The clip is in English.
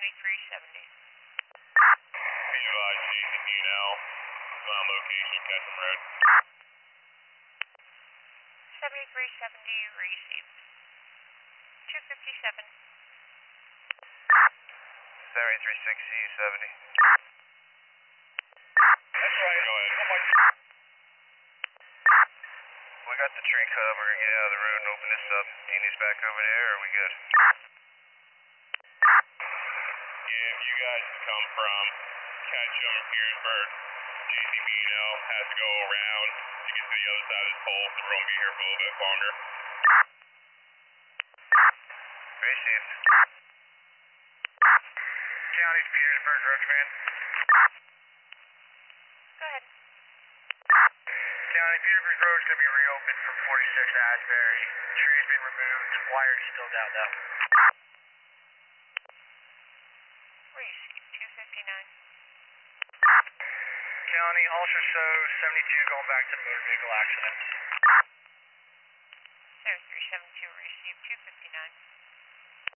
7370. Be advised, Jason DNL, on location, Ketchum Road. 7370 received. 257. 7360, 70. That's right. Go ahead. We got the tree cut up. We're gonna get out of the road and open this up. Do you need us back over there, or are we good? Yeah, if you guys come from Ketchum, Petersburg, JCBNL has to go around to get to the other side of this pole, so we're going to be here for a little bit longer. Received. County, Petersburg, Road Command. Go ahead. County, Petersburg Road is going to be reopened from 46 Asbury. Tree's been removed. Wire's still down though. Received. 259. County also shows 72 going back to the motor vehicle accident.